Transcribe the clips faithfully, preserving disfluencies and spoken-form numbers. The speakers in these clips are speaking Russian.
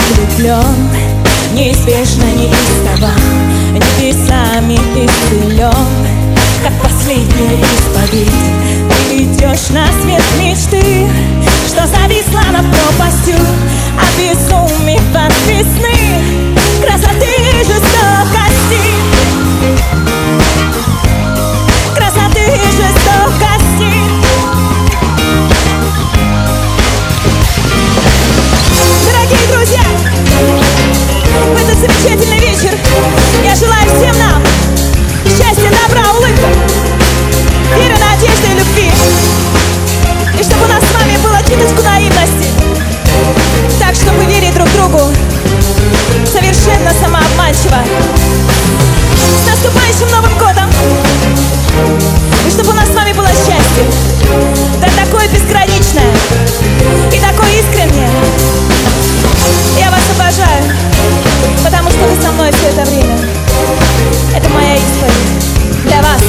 влюблен, неизбежно неистово, небесами исцелен, как последняя исповедь. Ты идешь на свет мечты, что зависла над пропастью, обезумев от весны, красоты и жестокости, красоты и жестокости. Дорогие друзья, в этот замечательный вечер я желаю всем нам счастья, добра, улыбок, веры, надежды и любви. И чтобы у нас с вами было чуточку наивности, так, чтобы верить друг другу совершенно самообманчиво. С наступающим Новым годом! И чтобы у нас с вами было счастье, да такое безграничное и такое искреннее. Я вас обожаю, потому что вы со мной все это время. Это моя исповедь для вас.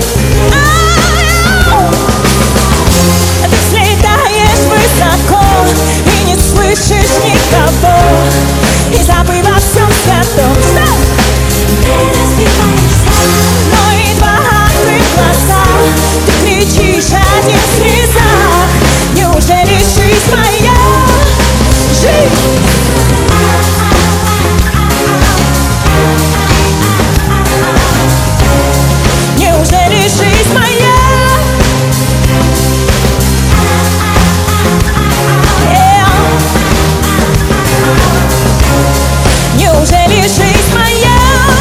Ты взлетаешь высоко и не слышишь никого, и забыв о всем святом, что ты разбиваешься, но едва открыв глаза, ты кричишь один в слезах: неужели жизнь моя, жизнь? Неужели жизнь моя? Неужели жизнь моя?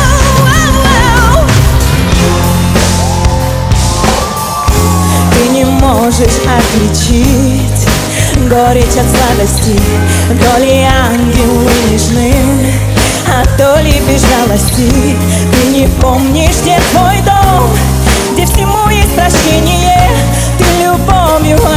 Ты не можешь отличить горечь от сладости, то ли ангелы нежны, а то ли безжалости. Ты не помнишь, где твой дом, где всему есть прощение. Ты любовью